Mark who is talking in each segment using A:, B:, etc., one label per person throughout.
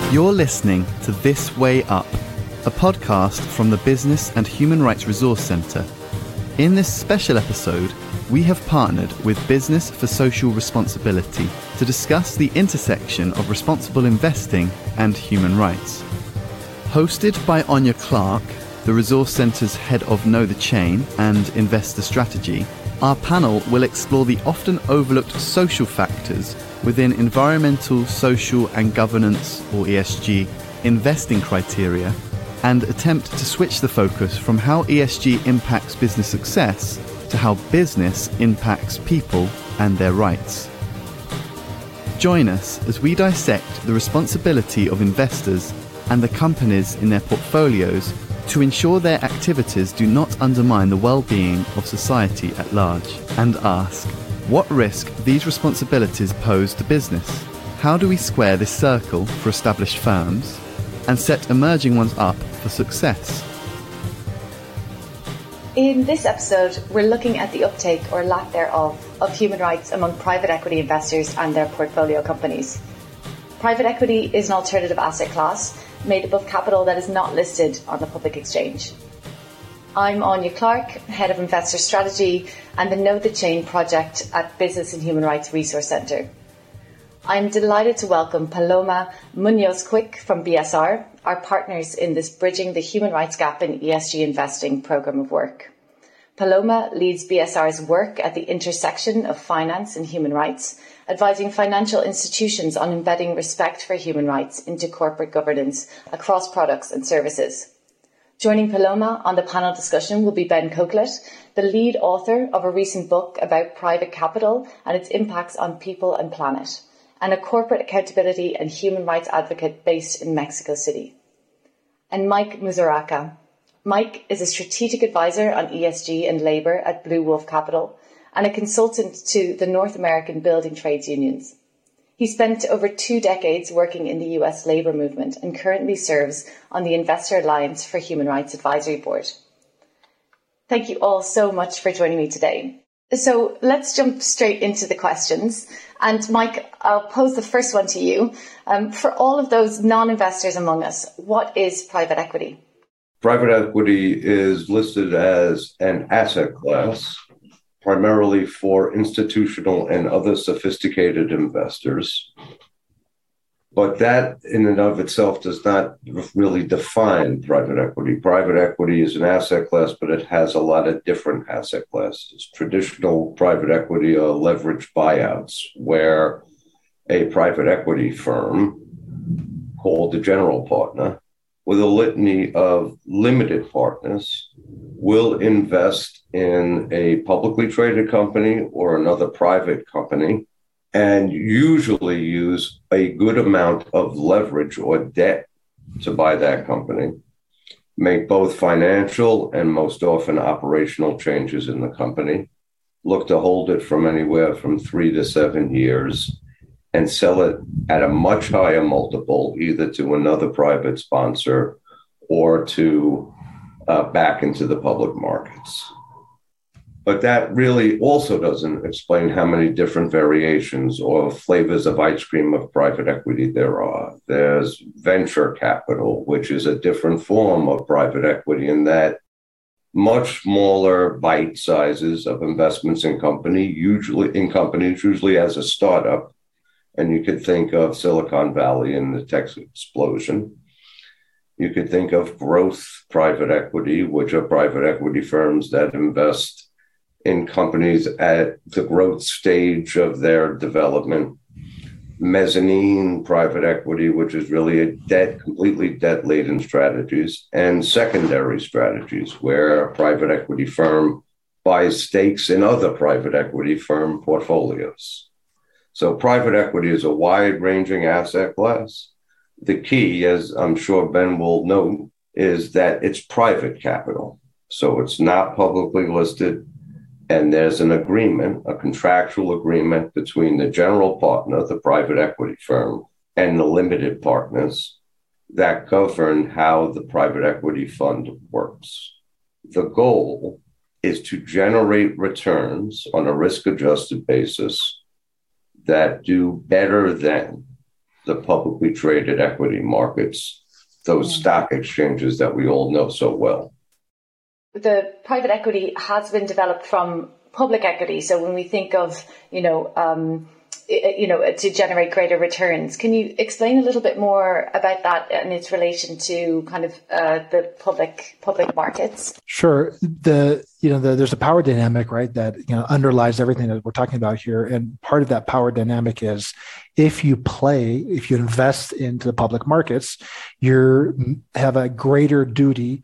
A: You're listening to This Way Up, a podcast from the Business and Human Rights Resource Centre. In this special episode, we have partnered with Business for Social Responsibility to discuss the intersection of responsible investing and human rights. Hosted by Anya Clark, the Resource Centre's head of Know the Chain and investor strategy, our panel will explore the often overlooked social factors within environmental, social and governance, or ESG, investing criteria, and attempt to switch the focus from how ESG impacts business success to how business impacts people and their rights. Join us as we dissect the responsibility of investors and the companies in their portfolios to ensure their activities do not undermine the well-being of society at large, and ask, what risk these responsibilities pose to business? How do we square this circle for established firms and set emerging ones up for success?
B: In this episode, we're looking at the uptake or lack thereof of human rights among private equity investors and their portfolio companies. Private equity is an alternative asset class made up of capital that is not listed on the public exchange. I'm Anya Clark, Head of Investor Strategy and the Know the Chain project at Business and Human Rights Resource Centre. I'm delighted to welcome Paloma Munoz-Quick from BSR, our partners in this Bridging the Human Rights Gap in ESG Investing programme of work. Paloma leads BSR's work at the intersection of finance and human rights, advising financial institutions on embedding respect for human rights into corporate governance across products and services. Joining Paloma on the panel discussion will be Ben Coklett, the lead author of a recent book about private capital and its impacts on people and planet, and a corporate accountability and human rights advocate based in Mexico City. And Mike Muzuraka. Mike is a strategic advisor on ESG and labour at Blue Wolf Capital and a consultant to the North American building trades unions. He spent over 2 decades working in the US labour movement and currently serves on the Investor Alliance for Human Rights Advisory Board. Thank you all so much for joining me today. So let's jump straight into the questions. And Mike, I'll pose the first one to you. For all of those non-investors among us, what is private equity?
C: Private equity is listed as an asset class, primarily for institutional and other sophisticated investors. But that in and of itself does not really define private equity. Private equity is an asset class, but it has a lot of different asset classes. Traditional private equity are leveraged buyouts, where a private equity firm called the general partner, with a litany of limited partners, will invest in a publicly traded company or another private company and usually use a good amount of leverage or debt to buy that company, make both financial and most often operational changes in the company, look to hold it from anywhere from 3 to 7 years, and sell it at a much higher multiple, either to another private sponsor or to back into the public markets. But that really also doesn't explain how many different variations or flavors of ice cream of private equity there are. There's venture capital, which is a different form of private equity in that much smaller bite sizes of investments in companies, usually as a startup. And you could think of Silicon Valley and the tech explosion. You could think of growth private equity, which are private equity firms that invest in companies at the growth stage of their development. Mezzanine private equity, which is really completely debt-laden strategies, and secondary strategies, where a private equity firm buys stakes in other private equity firm portfolios. So private equity is a wide-ranging asset class. The key, as I'm sure Ben will note, is that it's private capital. So it's not publicly listed, and there's an agreement, a contractual agreement between the general partner, the private equity firm, and the limited partners that govern how the private equity fund works. The goal is to generate returns on a risk-adjusted basis that do better than the publicly traded equity markets, those stock exchanges that we all know so well.
B: The private equity has been developed from public equity. So when we think of, to generate greater returns, can you explain a little bit more about that and its relation to kind of the public markets?
D: Sure. There's a power dynamic, right, that underlies everything that we're talking about here, and part of that power dynamic is if you invest into the public markets, you have a greater duty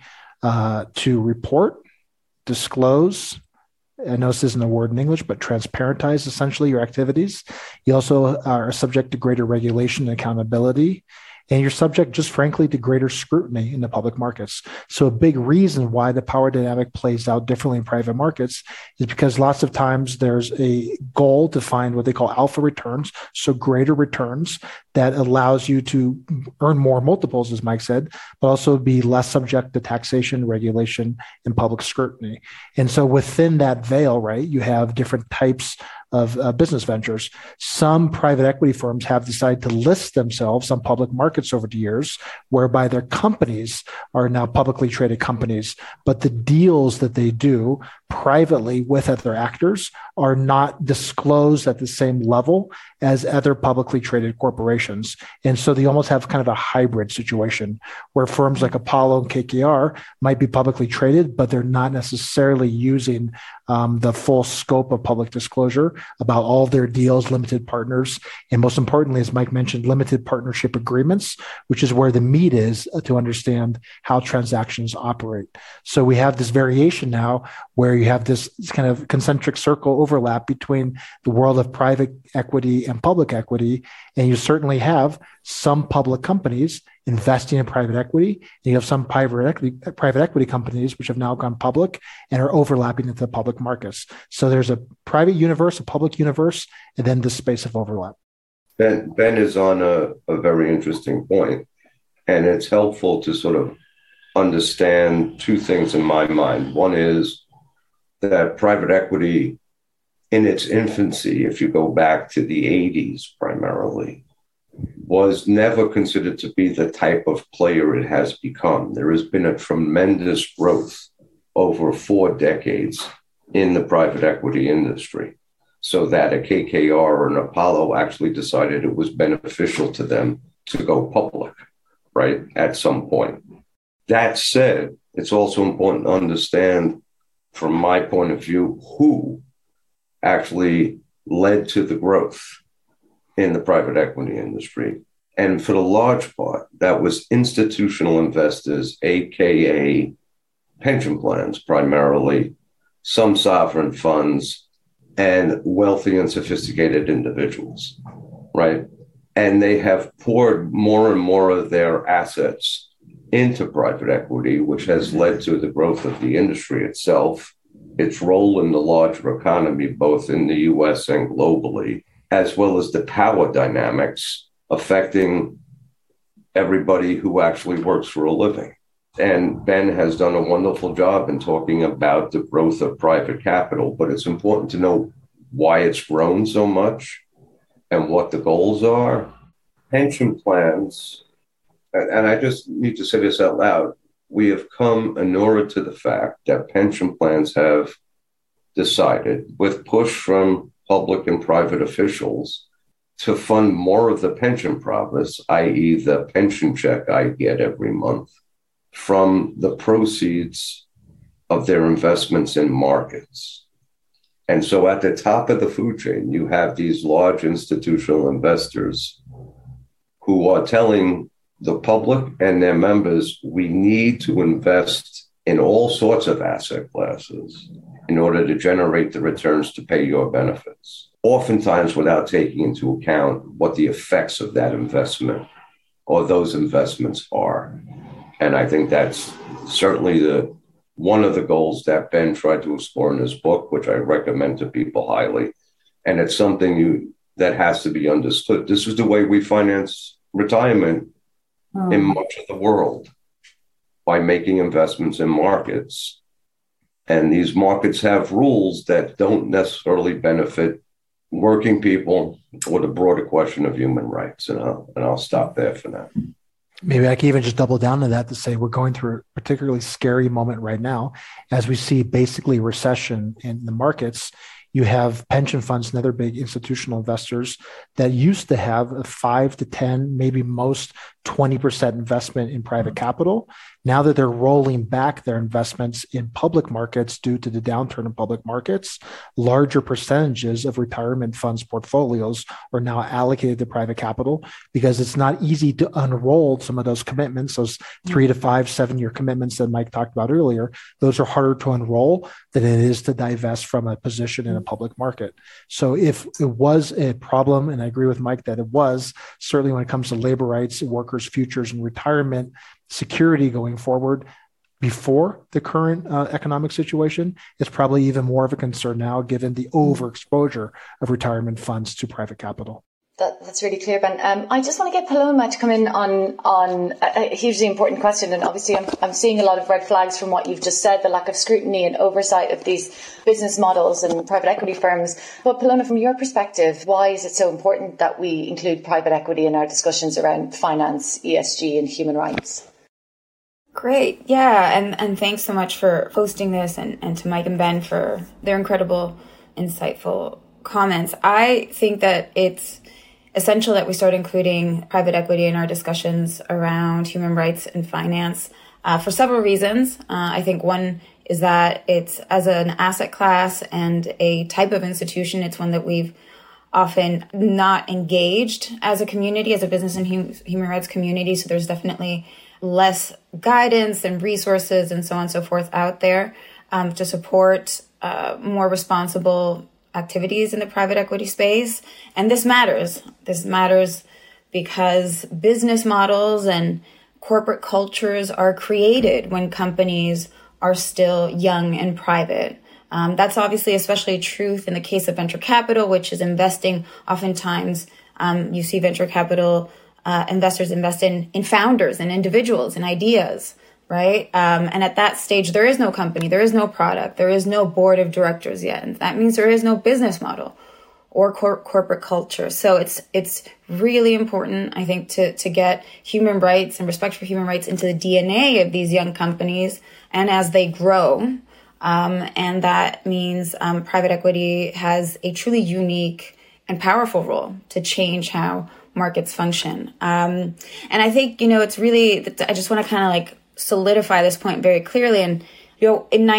D: to report, disclose. I know this isn't a word in English, but transparentize essentially your activities. You also are subject to greater regulation and accountability. And you're subject, just frankly, to greater scrutiny in the public markets. So a big reason why the power dynamic plays out differently in private markets is because lots of times there's a goal to find what they call alpha returns, so greater returns that allows you to earn more multiples, as Mike said, but also be less subject to taxation, regulation, and public scrutiny. And so within that veil, right, you have different types of business ventures. Some private equity firms have decided to list themselves on public markets over the years, whereby their companies are now publicly traded companies, but the deals that they do privately with other actors are not disclosed at the same level as other publicly traded corporations. And so they almost have kind of a hybrid situation where firms like Apollo and KKR might be publicly traded, but they're not necessarily using the full scope of public disclosure about all of their deals, limited partners, and most importantly, as Mike mentioned, limited partnership agreements, which is where the meat is to understand how transactions operate. So we have this variation now where you have this kind of concentric circle overlap between the world of private equity and public equity. And you certainly have some public companies investing in private equity, and you have some private equity companies which have now gone public and are overlapping into the public markets. So there's a private universe, a public universe, and then this space of overlap.
C: Ben is on a very interesting point, and it's helpful to sort of understand two things in my mind. One is that private equity in its infancy, if you go back to the 80s primarily, was never considered to be the type of player it has become. There has been a tremendous growth over 4 decades in the private equity industry, so that a KKR or an Apollo actually decided it was beneficial to them to go public, right, at some point. That said, it's also important to understand, from my point of view, who actually led to the growth in the private equity industry. And for the large part, that was institutional investors, AKA pension plans, primarily, some sovereign funds, and wealthy and sophisticated individuals, right? And they have poured more and more of their assets into private equity, which has led to the growth of the industry itself, its role in the larger economy, both in the US and globally, as well as the power dynamics affecting everybody who actually works for a living. And Ben has done a wonderful job in talking about the growth of private capital, but it's important to know why it's grown so much and what the goals are. Pension plans, and I just need to say this out loud, we have come inured to the fact that pension plans have decided, with push from public and private officials, to fund more of the pension profits, i.e. the pension check I get every month, from the proceeds of their investments in markets. And so at the top of the food chain, you have these large institutional investors who are telling the public and their members, we need to invest in all sorts of asset classes in order to generate the returns to pay your benefits, oftentimes without taking into account what the effects of that investment or those investments are. And I think that's certainly one of the goals that Ben tried to explore in his book, which I recommend to people highly. And it's something that has to be understood. This is the way we finance retirement in much of the world, by making investments in markets. And these markets have rules that don't necessarily benefit working people or the broader question of human rights. And I'll stop there for now.
D: Maybe I can even just double down on that to say we're going through a particularly scary moment right now as we see basically recession in the markets. You have pension funds and other big institutional investors that used to have a 5 to 10, maybe most 20% investment in private capital. Now that they're rolling back their investments in public markets due to the downturn in public markets, larger percentages of retirement funds portfolios are now allocated to private capital because it's not easy to unroll some of those commitments, those 3 to 5, 7-year commitments that Mike talked about earlier. Those are harder to unroll than it is to divest from a position in a public market. So if it was a problem, and I agree with Mike that it was, certainly when it comes to labor rights, workers' futures, and retirement security going forward, before the current economic situation, it's probably even more of a concern now given the overexposure of retirement funds to private capital.
B: That's really clear, Ben. I just want to get Paloma to come in on a hugely important question. And obviously, I'm seeing a lot of red flags from what you've just said, the lack of scrutiny and oversight of these business models and private equity firms. But Paloma, from your perspective, why is it so important that we include private equity in our discussions around finance, ESG and human rights?
E: Great. Yeah. And thanks so much for hosting this and to Mike and Ben for their incredible, insightful comments. I think that it's essential that we start including private equity in our discussions around human rights and finance for several reasons. I think one is that it's, as an asset class and a type of institution, it's one that we've often not engaged as a community, as a business and human rights community. So there's definitely less guidance and resources and so on and so forth out there to support more responsible activities in the private equity space. And this matters. This matters because business models and corporate cultures are created when companies are still young and private. That's obviously especially true in the case of venture capital, which is investing. Oftentimes, you see venture capital investors invest in founders and individuals and ideas, right? And at that stage, there is no company, there is no product, there is no board of directors yet. And that means there is no business model or corporate culture. So it's really important, I think, to get human rights and respect for human rights into the DNA of these young companies and as they grow. And that means private equity has a truly unique and powerful role to change how markets function. And I think, it's really, I just want to kind of like solidify this point very clearly. And, in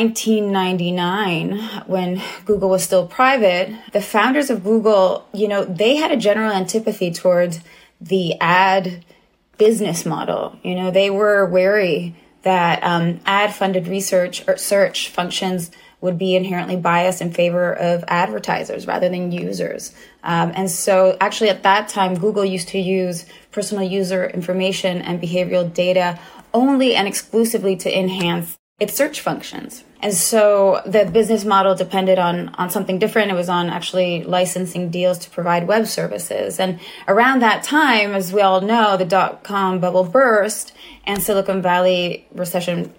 E: 1999, when Google was still private, the founders of Google, they had a general antipathy towards the ad business model. They were wary that ad-funded research or search functions would be inherently biased in favor of advertisers rather than users. And so actually at that time, Google used to use personal user information and behavioral data only and exclusively to enhance its search functions. And so the business model depended on something different. It was on actually licensing deals to provide web services. And around that time, as we all know, the dot-com bubble burst and Silicon Valley recession,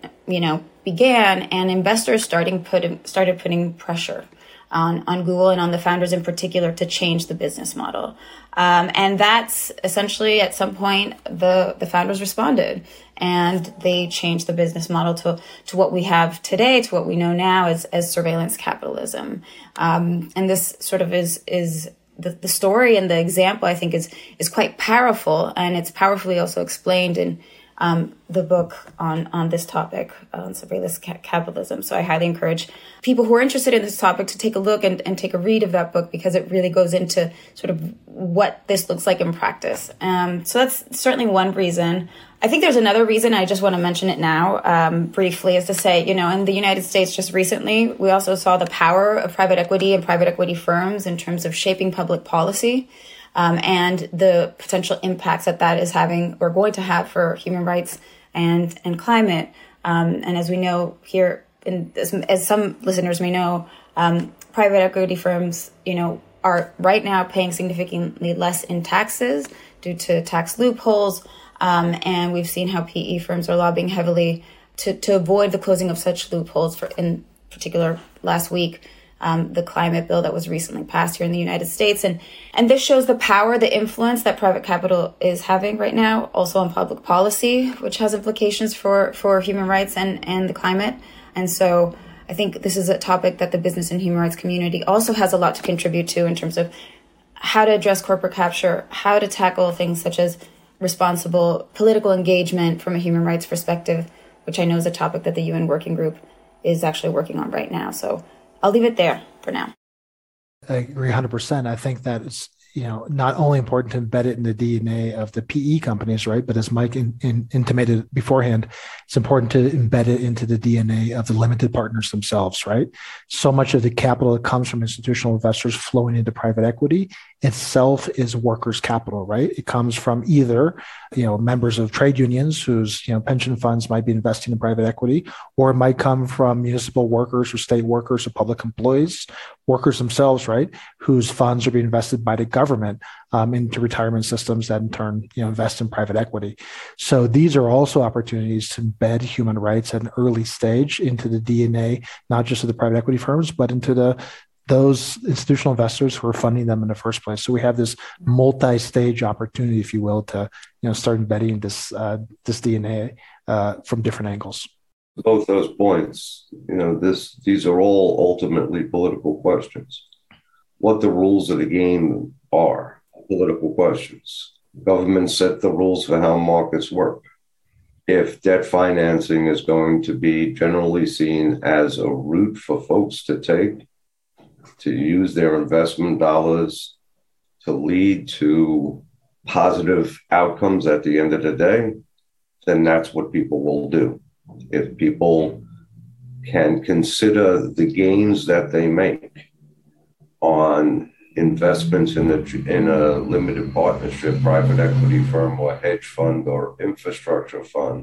E: began, and investors started putting pressure on Google and on the founders in particular to change the business model. And that's essentially at some point the founders responded and they changed the business model to what we have today, to what we know now as surveillance capitalism. And this sort of is the story and the example, I think, is quite powerful, and it's powerfully also explained in the book on this topic, on surveillance capitalism. So I highly encourage people who are interested in this topic to take a look and take a read of that book, because it really goes into sort of what this looks like in practice. So that's certainly one reason. I think there's another reason, I just want to mention it now briefly, is to say, in the United States just recently, we also saw the power of private equity and private equity firms in terms of shaping public policy. And the potential impacts that is having or going to have for human rights and climate. And as we know here, as some listeners may know, private equity firms, are right now paying significantly less in taxes due to tax loopholes. And we've seen how PE firms are lobbying heavily to avoid the closing of such loopholes. In particular, last week, the climate bill that was recently passed here in the United States. And this shows the power, the influence that private capital is having right now, also on public policy, which has implications for human rights and the climate. And so I think this is a topic that the business and human rights community also has a lot to contribute to in terms of how to address corporate capture, how to tackle things such as responsible political engagement from a human rights perspective, which I know is a topic that the UN Working Group is actually working on right now. So I'll leave it there for now.
D: I agree 100%. I think that it's not only important to embed it in the DNA of the PE companies, right? But as Mike intimated beforehand, it's important to embed it into the DNA of the limited partners themselves, right? So much of the capital that comes from institutional investors flowing into private equity itself is workers' capital, right? It comes from either, members of trade unions whose, pension funds might be investing in private equity, or it might come from municipal workers or state workers or public employees, workers themselves, right? Whose funds are being invested by the government into retirement systems that in turn, invest in private equity. So these are also opportunities to embed human rights at an early stage into the DNA, not just of the private equity firms, but into those institutional investors who are funding them in the first place. So we have this multi-stage opportunity, if you will, to start embedding this DNA from different angles.
C: Both those points, these are all ultimately political questions. What the rules of the game are political questions. Governments set the rules for how markets work. If debt financing is going to be generally seen as a route for folks to take, to use their investment dollars to lead to positive outcomes at the end of the day, then that's what people will do. If people can consider the gains that they make on investments in a limited partnership, private equity firm or hedge fund or infrastructure fund,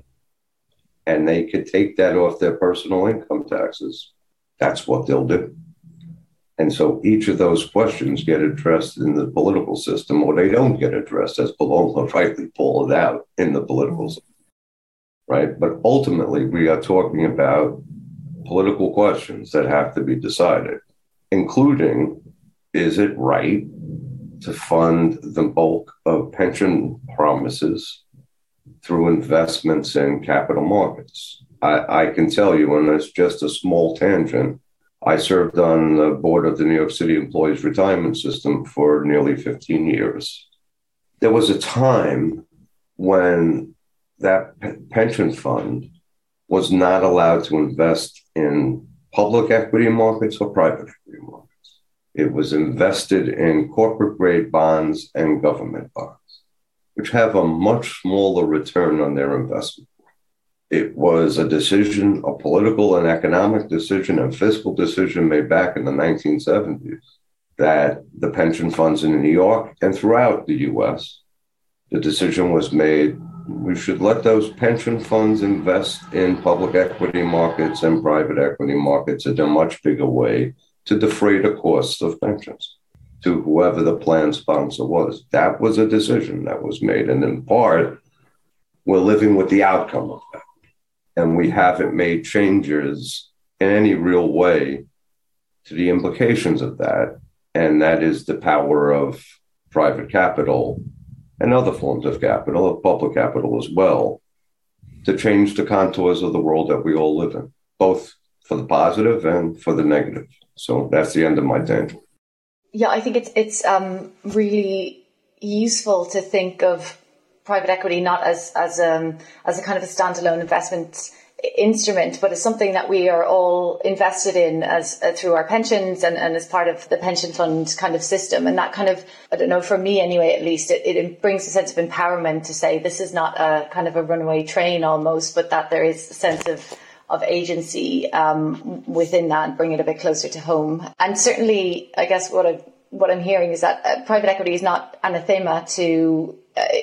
C: and they could take that off their personal income taxes, that's what they'll do. And so each of those questions get addressed in the political system, or they don't get addressed, as Paloma rightly pulled it out, in the political system, right? But ultimately, we are talking about political questions that have to be decided, including, is it right to fund the bulk of pension promises through investments in capital markets? I can tell you, and it's just a small tangent, I served on the board of the New York City Employees Retirement System for nearly 15 years. There was a time when that pension fund was not allowed to invest in public equity markets or private equity markets. It was invested in corporate grade bonds and government bonds, which have a much smaller return on their investment. It was a decision, a political and economic decision and fiscal decision made back in the 1970s that the pension funds in New York and throughout the US, the decision was made, we should let those pension funds invest in public equity markets and private equity markets in a much bigger way to defray the costs of pensions to whoever the plan sponsor was. That was a decision that was made. And in part, we're living with the outcome of that. And we haven't made changes in any real way to the implications of that. And that is the power of private capital and other forms of capital, of public capital as well, to change the contours of the world that we all live in, both for the positive and for the negative. So that's the end of my tangent.
B: Yeah, I think it's really useful to think of private equity not as a kind of a standalone investment instrument, but as something that we are all invested in as through our pensions and as part of the pension fund kind of system. And that kind of, I don't know, for me anyway, at least, it brings a sense of empowerment to say this is not a kind of a runaway train almost, but that there is a sense of agency within that, and bring it a bit closer to home. And certainly, I guess what I'm hearing is that private equity is not anathema to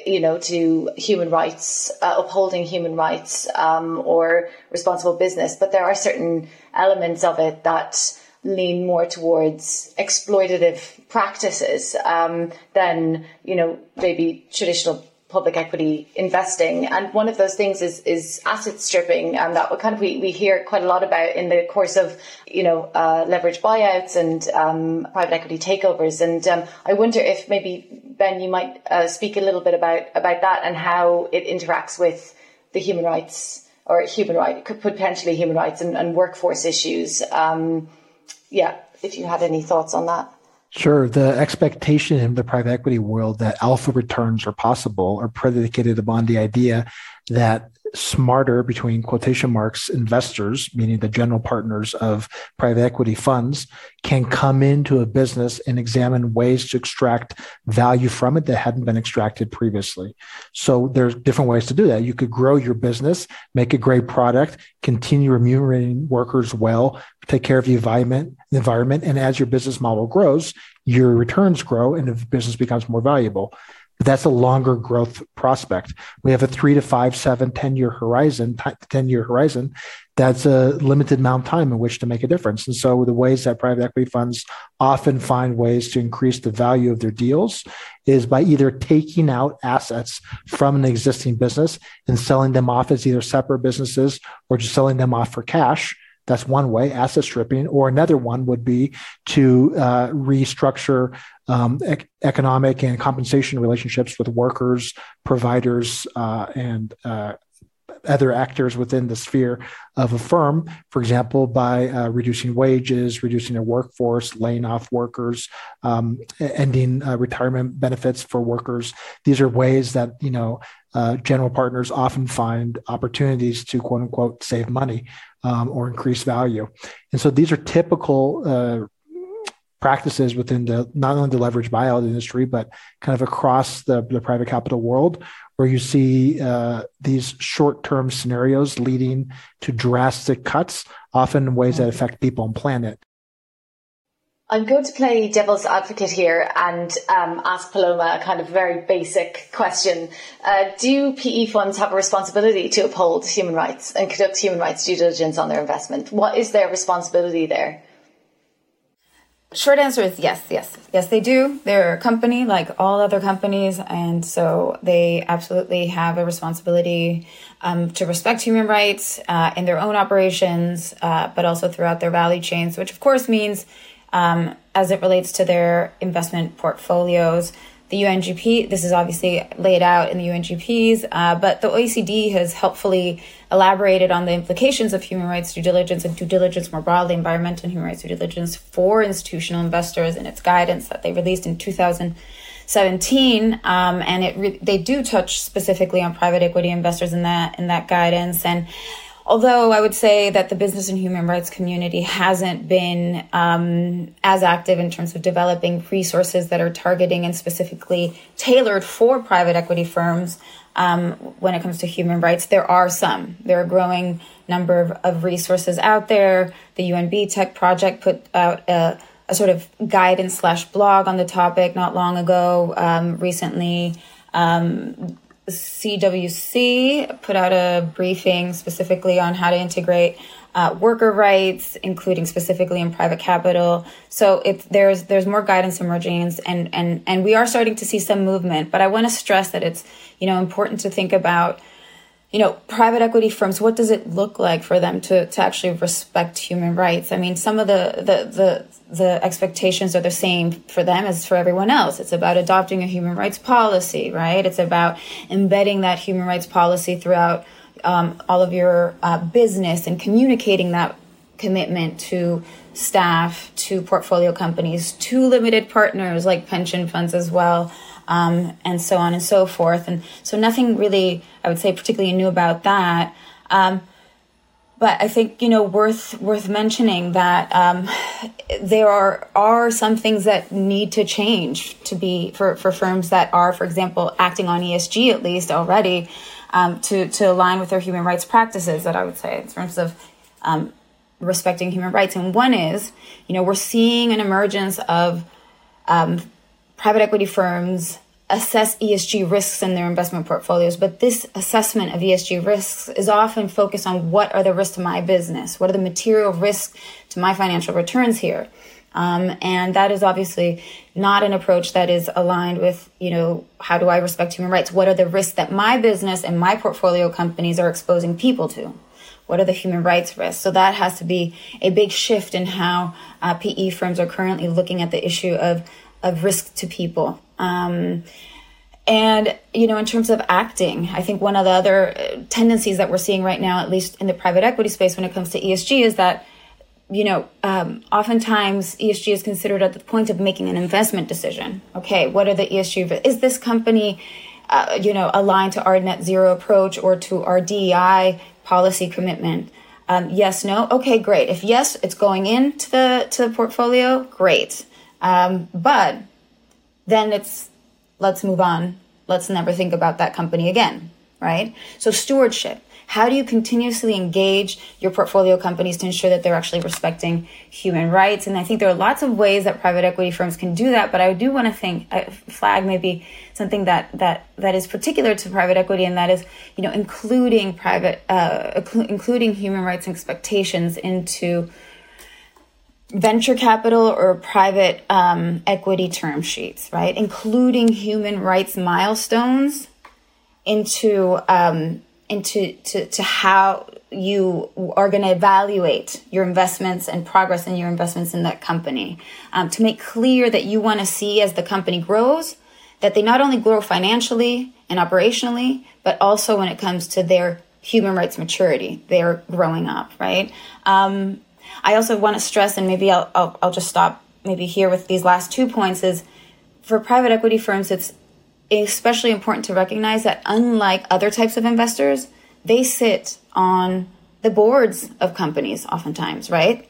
B: human rights, upholding human rights, or responsible business. But there are certain elements of it that lean more towards exploitative practices than, maybe traditional public equity investing. And one of those things is asset stripping. And that kind of we hear quite a lot about in the course of, leverage buyouts and private equity takeovers. And I wonder if maybe, Ben, you might speak a little bit about that and how it interacts with the human rights potentially human rights and workforce issues. If you had any thoughts on that.
D: Sure. The expectation in the private equity world that alpha returns are possible are predicated upon the idea that smarter, between quotation marks, investors, meaning the general partners of private equity funds, can come into a business and examine ways to extract value from it that hadn't been extracted previously. So there's different ways to do that. You could grow your business, make a great product, continue remunerating workers well, take care of the environment, and as your business model grows, your returns grow and the business becomes more valuable. But that's a longer growth prospect. We have a 3 to 5, 7, 10-year horizon. That's a limited amount of time in which to make a difference. And so the ways that private equity funds often find ways to increase the value of their deals is by either taking out assets from an existing business and selling them off as either separate businesses or just selling them off for cash. That's one way, asset stripping. Or another one would be to restructure economic and compensation relationships with workers, providers, and other actors within the sphere of a firm, for example, by reducing wages, reducing their workforce, laying off workers, ending retirement benefits for workers. These are ways that, general partners often find opportunities to, quote unquote, save money or increase value. And so these are typical practices within not only the leverage buyout industry, but kind of across the private capital world, where you see these short-term scenarios leading to drastic cuts, often in ways that affect people and planet.
B: I'm going to play devil's advocate here and ask Paloma a kind of very basic question. Do PE funds have a responsibility to uphold human rights and conduct human rights due diligence on their investment? What is their responsibility there?
E: Short answer is yes. Yes, they do. They're a company like all other companies. And so they absolutely have a responsibility to respect human rights in their own operations, but also throughout their value chains, which of course means as it relates to their investment portfolios. The UNGP, this is obviously laid out in the UNGPs, but the OECD has helpfully elaborated on the implications of human rights due diligence and due diligence more broadly, environmental and human rights due diligence for institutional investors in its guidance that they released in 2017. And they do touch specifically on private equity investors in that guidance. And although I would say that the business and human rights community hasn't been as active in terms of developing resources that are targeting and specifically tailored for private equity firms when it comes to human rights, there are a growing number of resources out there. The UNB Tech Project put out a sort of guidance / blog on the topic not long ago. Recently, CWC put out a briefing specifically on how to integrate worker rights, including specifically in private capital. So there's more guidance emerging, and we are starting to see some movement. But I want to stress that it's important to think about private equity firms. What does it look like for them to actually respect human rights? I mean, some of the expectations are the same for them as for everyone else. It's about adopting a human rights policy, right? It's about embedding that human rights policy throughout all of your business and communicating that commitment to staff, to portfolio companies, to limited partners like pension funds as well, and so on and so forth. And so nothing really, I would say, particularly new about that. But I think, worth mentioning that there are some things that need to change to be for firms that are, for example, acting on ESG at least already to align with their human rights practices, that I would say in terms of respecting human rights. And one is, we're seeing an emergence of private equity firms assess ESG risks in their investment portfolios. But this assessment of ESG risks is often focused on what are the risks to my business? What are the material risks to my financial returns here? And that is obviously not an approach that is aligned with, how do I respect human rights? What are the risks that my business and my portfolio companies are exposing people to? What are the human rights risks? So that has to be a big shift in how PE firms are currently looking at the issue of risk to people. And, in terms of acting, I think one of the other tendencies that we're seeing right now, at least in the private equity space when it comes to ESG, is that, oftentimes ESG is considered at the point of making an investment decision. Okay, what are the ESG? Is this company, aligned to our net zero approach or to our DEI policy commitment? Yes, no? Okay, great. If yes, it's going into the portfolio, great. But then let's move on. Let's never think about that company again, right? So stewardship. How do you continuously engage your portfolio companies to ensure that they're actually respecting human rights? And I think there are lots of ways that private equity firms can do that. But I do want to flag maybe something that is particular to private equity, and that is, including including human rights expectations into venture capital or private equity term sheets, right? Including human rights milestones into how you are going to evaluate your investments and progress in your investments in that company, to make clear that you want to see as the company grows, that they not only grow financially and operationally, but also when it comes to their human rights maturity, they're growing up, right? I also want to stress, and maybe I'll just stop maybe here with these last 2 points, is for private equity firms, it's especially important to recognize that unlike other types of investors, they sit on the boards of companies oftentimes, right?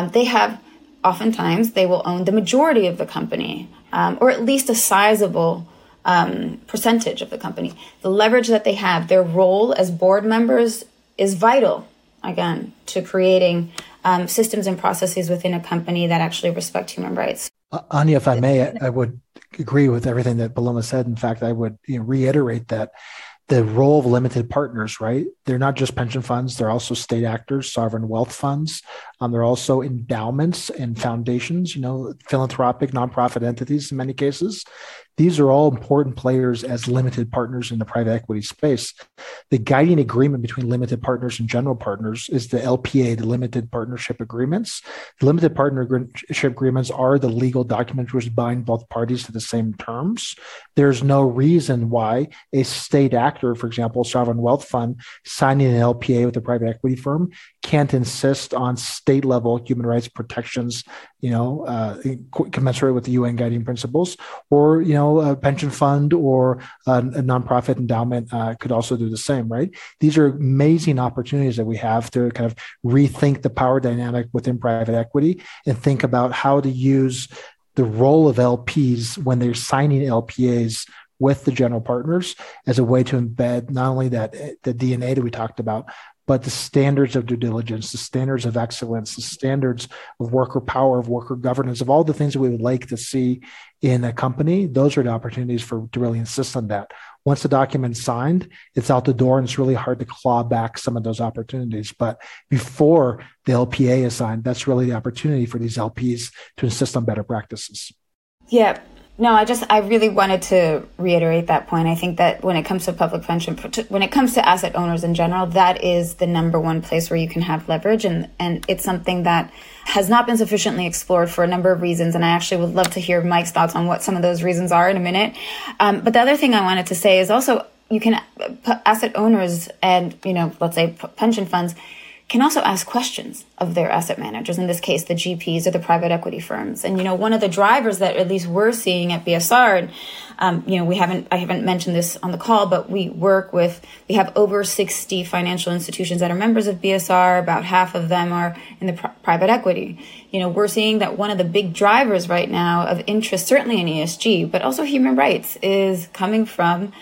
E: Oftentimes they will own the majority of the company, or at least a sizable percentage of the company. The leverage that they have, their role as board members is vital, again, to creating systems and processes within a company that actually respect human rights.
D: Anya, if I may, I would agree with everything that Paloma said. In fact, I would reiterate that the role of limited partners, right? They're not just pension funds. They're also state actors, sovereign wealth funds. They're also endowments and foundations, philanthropic, nonprofit entities in many cases. These are all important players as limited partners in the private equity space. The guiding agreement between limited partners and general partners is the LPA, the limited partnership agreements. The limited partnership agreements are the legal documents which bind both parties to the same terms. There's no reason why a state actor, for example, sovereign wealth fund, signing an LPA with a private equity firm can't insist on state level human rights protections, commensurate with the UN guiding principles, or, a pension fund or a nonprofit endowment could also do the same, right? These are amazing opportunities that we have to kind of rethink the power dynamic within private equity and think about how to use the role of LPs when they're signing LPAs with the general partners as a way to embed not only the DNA that we talked about, but the standards of due diligence, the standards of excellence, the standards of worker power, of worker governance, of all the things that we would like to see in a company. Those are the opportunities to really insist on that. Once the document's signed, it's out the door, and it's really hard to claw back some of those opportunities. But before the LPA is signed, that's really the opportunity for these LPs to insist on better practices.
E: Yeah. No, I really wanted to reiterate that point. I think that when it comes to public pension, when it comes to asset owners in general, that is the number one place where you can have leverage. And it's something that has not been sufficiently explored for a number of reasons. And I actually would love to hear Mike's thoughts on what some of those reasons are in a minute. But the other thing I wanted to say is also asset owners and, let's say pension funds can also ask questions of their asset managers, in this case, the GPs or the private equity firms. And, one of the drivers that at least we're seeing at BSR, and, I haven't mentioned this on the call, but we have over 60 financial institutions that are members of BSR. About half of them are in the private equity. We're seeing that one of the big drivers right now of interest, certainly in ESG, but also human rights, is coming from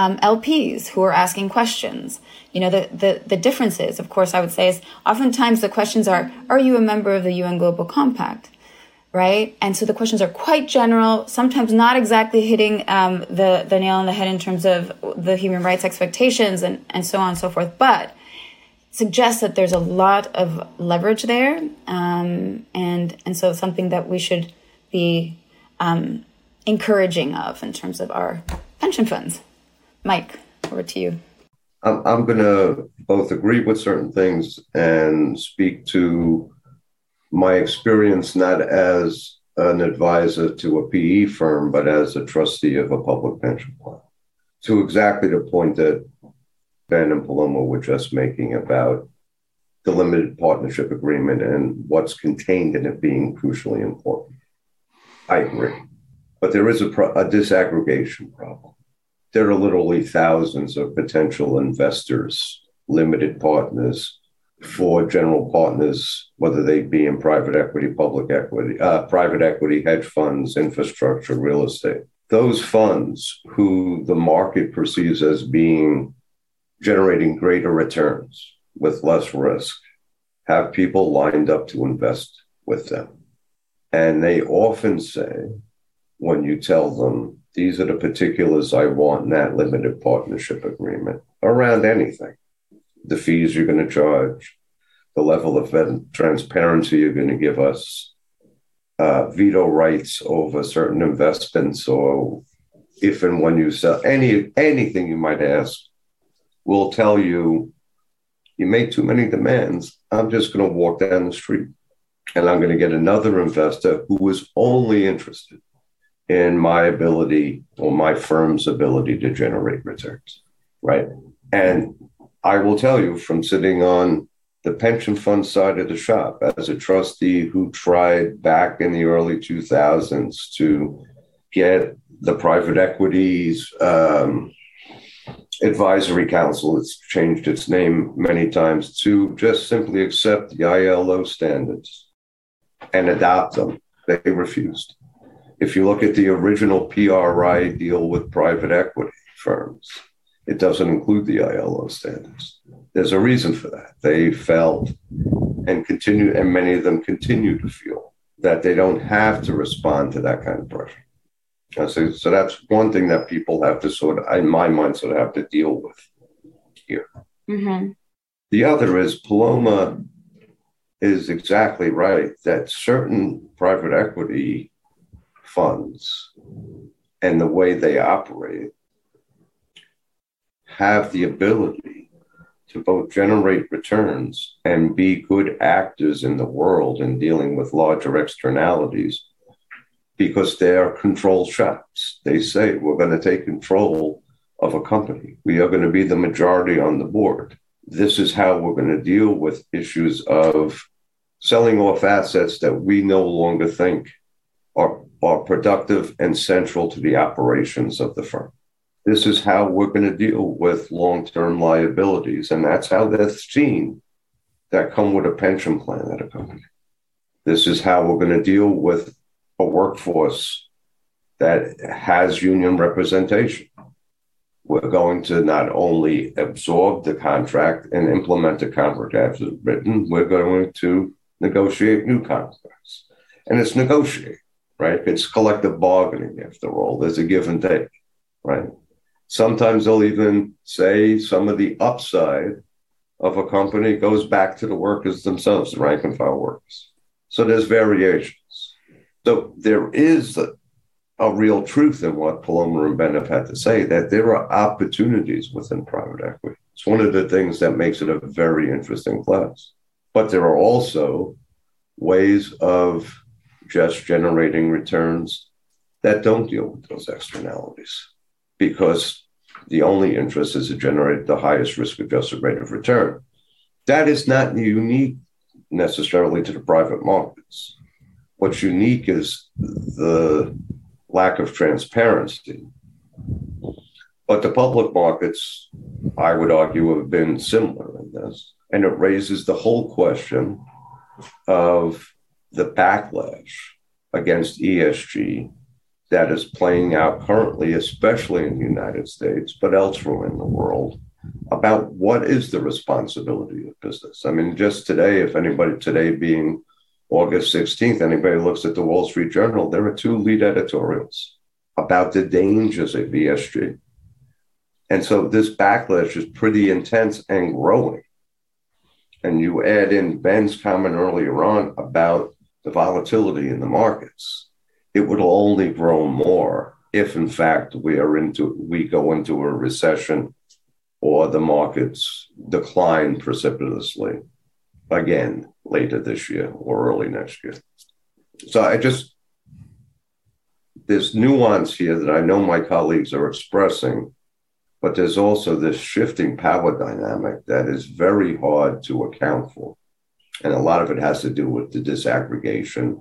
E: LPs who are asking questions. The differences, of course, I would say is oftentimes the questions are you a member of the UN Global Compact, right? And so the questions are quite general, sometimes not exactly hitting the nail on the head in terms of the human rights expectations and so on and so forth. But suggests that there's a lot of leverage there, and so it's something that we should be encouraging of in terms of our pension funds. Mike, over to you.
C: I'm going to both agree with certain things and speak to my experience not as an advisor to a PE firm, but as a trustee of a public pension plan. To exactly the point that Ben and Paloma were just making about the limited partnership agreement and what's contained in it being crucially important. I agree. But there is a disaggregation problem. There are literally thousands of potential investors, limited partners for general partners, whether they be in private equity, public equity, private equity, hedge funds, infrastructure, real estate. Those funds who the market perceives as being generating greater returns with less risk have people lined up to invest with them. And they often say, when you tell them, these are the particulars I want in that limited partnership agreement around anything, the fees you're going to charge, the level of transparency you're going to give us, veto rights over certain investments, or if and when you sell anything you might ask, we'll tell you, you make too many demands, I'm just going to walk down the street and I'm going to get another investor who is only interested in my ability or my firm's ability to generate returns, right? And I will tell you, from sitting on the pension fund side of the shop as a trustee who tried back in the early 2000s to get the private equities advisory council, it's changed its name many times, to just simply accept the ILO standards and adopt them. They refused. If you look at the original PRI deal with private equity firms, it doesn't include the ILO standards. There's a reason for that. They felt and continue, and many of them continue to feel, that they don't have to respond to that kind of pressure. So that's one thing that people have to sort of, in my mind, sort of have to deal with here. Mm-hmm. The other is, Paloma is exactly right, that certain private equity funds and the way they operate have the ability to both generate returns and be good actors in the world in dealing with larger externalities, because they are control shops. They say, we're going to take control of a company. We are going to be the majority on the board. This is how we're going to deal with issues of selling off assets that we no longer think are productive and central to the operations of the firm. This is how we're going to deal with long-term liabilities. And that's how they're seen that come with a pension plan at a company. This is how we're going to deal with a workforce that has union representation. We're going to not only absorb the contract and implement the contract as it's written, we're going to negotiate new contracts. And it's negotiate, right? It's collective bargaining, after all. There's a give and take, right? Sometimes they'll even say some of the upside of a company goes back to the workers themselves, the rank and file workers. So there's variations. So there is a real truth in what Paloma and Ben have had to say, that there are opportunities within private equity. It's one of the things that makes it a very interesting class. But there are also ways of just generating returns that don't deal with those externalities, because the only interest is to generate the highest risk-adjusted rate of return. That is not unique necessarily to the private markets. What's unique is the lack of transparency. But the public markets, I would argue, have been similar in this. And it raises the whole question of the backlash against ESG that is playing out currently, especially in the United States, but elsewhere in the world, about what is the responsibility of business. I mean, just today, if anybody, today being August 16th, anybody looks at the Wall Street Journal, there are 2 lead editorials about the dangers of ESG. And so this backlash is pretty intense and growing. and you add in Ben's comment earlier on about the volatility in the markets, it would only grow more if, in fact, we go into a recession or the markets decline precipitously again later this year or early next year. So there's nuance here that I know my colleagues are expressing, but there's also this shifting power dynamic that is very hard to account for. And a lot of it has to do with the disaggregation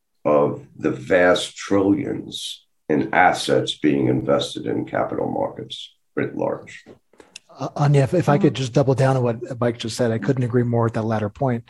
C: of the vast trillions in assets being invested in capital markets writ large.
D: Anya, if I could just double down on what Mike just said, I couldn't agree more with that latter point.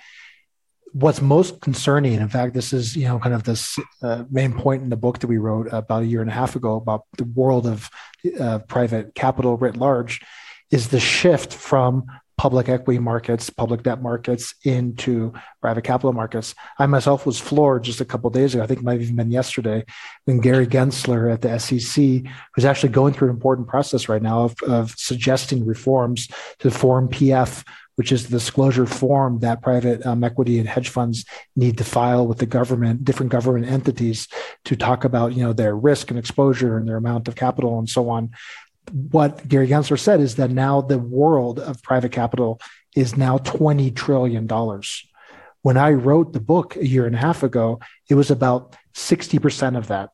D: What's most concerning, and in fact, this is kind of this main point in the book that we wrote about a year and a half ago about the world of private capital writ large, is the shift from public equity markets, public debt markets into private capital markets. I myself was floored just a couple of days ago, I think it might have even been yesterday, when Gary Gensler at the SEC, who's actually going through an important process right now of suggesting reforms to Form PF, which is the disclosure form that private equity and hedge funds need to file with the government, different government entities, to talk about their risk and exposure and their amount of capital and so on. What Gary Gensler said is that now the world of private capital is now $20 trillion. When I wrote the book a year and a half ago, it was about 60% of that.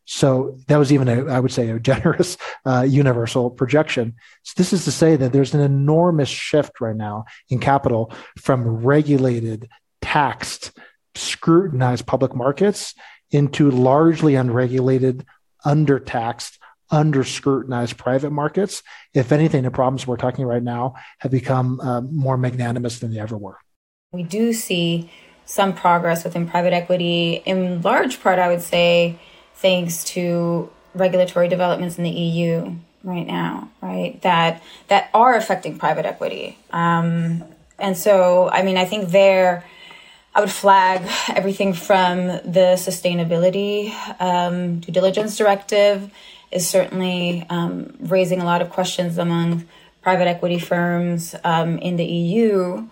D: So that was even, I would say, a generous universal projection. So this is to say that there's an enormous shift right now in capital from regulated, taxed, scrutinized public markets into largely unregulated, undertaxed, under-scrutinized private markets. If anything, the problems we're talking right now have become more magnanimous than they ever were.
E: We do see some progress within private equity, in large part, I would say, thanks to regulatory developments in the EU right now, right, that are affecting private equity. And so, I think I would flag everything from the sustainability due diligence directive is certainly raising a lot of questions among private equity firms in the EU.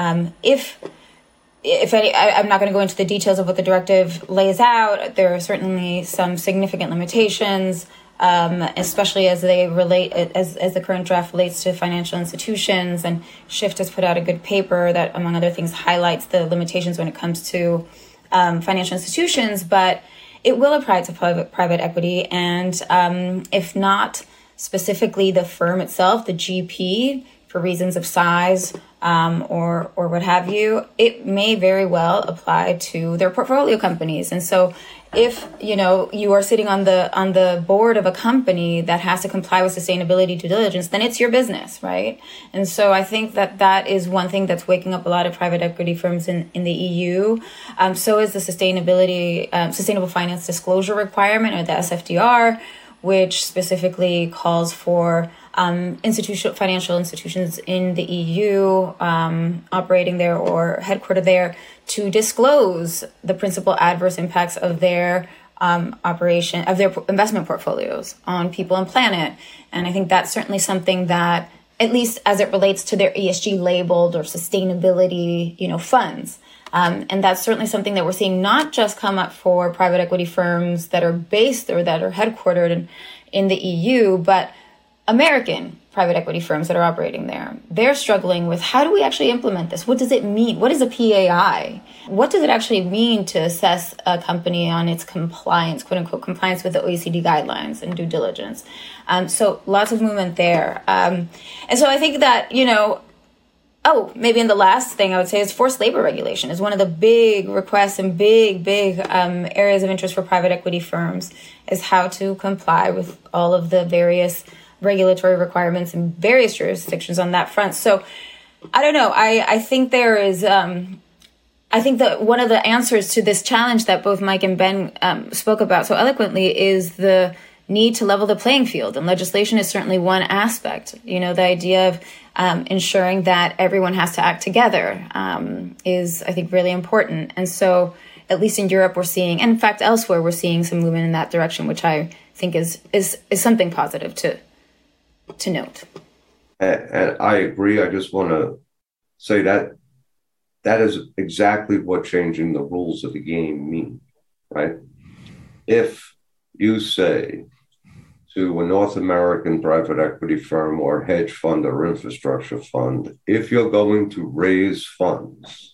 E: If any, I'm not going to go into the details of what the directive lays out. There are certainly some significant limitations, especially as they relate, as the current draft relates to financial institutions. And Shift has put out a good paper that, among other things, highlights the limitations when it comes to financial institutions. But it will apply to private equity, and if not specifically the firm itself, the GP, for reasons of size or what have you, it may very well apply to their portfolio companies. And so if you are sitting on the board of a company that has to comply with sustainability due diligence, then it's your business, right? And so I think that is one thing that's waking up a lot of private equity firms in the EU. So is the sustainable finance disclosure requirement, or the SFDR, which specifically calls for financial institutions in the EU operating there or headquartered there to disclose the principal adverse impacts of their operation, of their investment portfolios on people and planet. And I think that's certainly something that, at least as it relates to their ESG labeled or sustainability, funds. And that's certainly something that we're seeing not just come up for private equity firms that are based or that are headquartered in the EU, but American private equity firms that are operating there. They're struggling with, how do we actually implement this? What does it mean? What is a PAI? What does it actually mean to assess a company on its compliance, quote unquote, compliance with the OECD guidelines and due diligence? So lots of movement there. And so I think that, maybe in the last thing I would say is forced labor regulation is one of the big requests and big areas of interest for private equity firms, is how to comply with all of the various regulatory requirements in various jurisdictions on that front. So I don't know. I think there is, I think that one of the answers to this challenge that both Mike and Ben spoke about so eloquently is the need to level the playing field. And legislation is certainly one aspect. The idea of ensuring that everyone has to act together is, I think, really important. And so at least in Europe, we're seeing, and in fact, elsewhere, we're seeing some movement in that direction, which I think is something positive to note.
C: And I agree. I just want to say that that is exactly what changing the rules of the game mean, right? If you say to a North American private equity firm or hedge fund or infrastructure fund, if you're going to raise funds,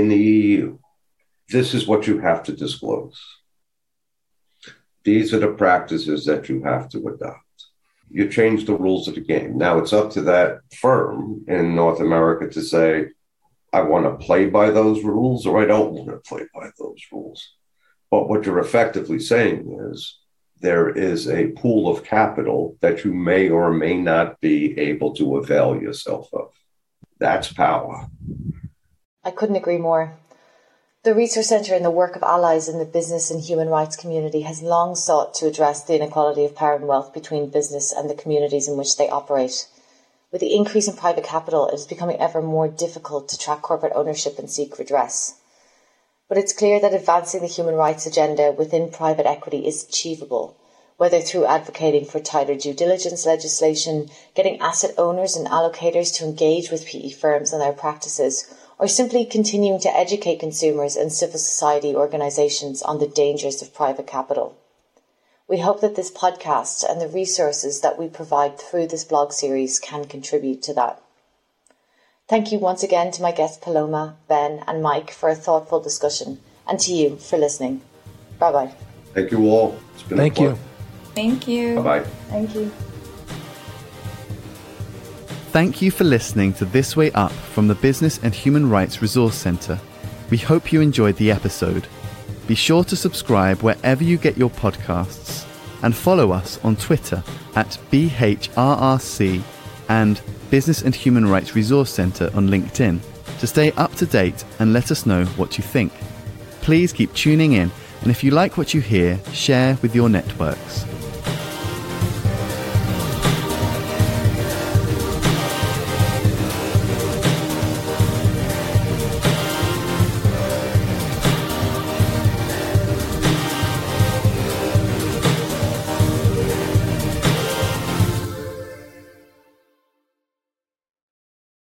C: this is what you have to disclose. These are the practices that you have to adopt. You change the rules of the game. Now it's up to that firm in North America to say, I want to play by those rules or I don't want to play by those rules. But what you're effectively saying is there is a pool of capital that you may or may not be able to avail yourself of. That's power.
B: I couldn't agree more. The Resource Centre and the work of allies in the business and human rights community has long sought to address the inequality of power and wealth between business and the communities in which they operate. With the increase in private capital, it is becoming ever more difficult to track corporate ownership and seek redress. But it's clear that advancing the human rights agenda within private equity is achievable, whether through advocating for tighter due diligence legislation, getting asset owners and allocators to engage with PE firms on their practices, or simply continuing to educate consumers and civil society organisations on the dangers of private capital. We hope that this podcast and the resources that we provide through this blog series can contribute to that. Thank you once again to my guests Paloma, Ben and Mike for a thoughtful discussion, and to you for listening. Bye-bye.
C: Thank you all. It's been a pleasure.
E: Thank you.
C: Bye-bye.
B: Thank you.
A: Thank you for listening to This Way Up from the Business and Human Rights Resource Centre. We hope you enjoyed the episode. Be sure to subscribe wherever you get your podcasts and follow us on Twitter at BHRRC and Business and Human Rights Resource Centre on LinkedIn to stay up to date and let us know what you think. Please keep tuning in, and if you like what you hear, share with your networks.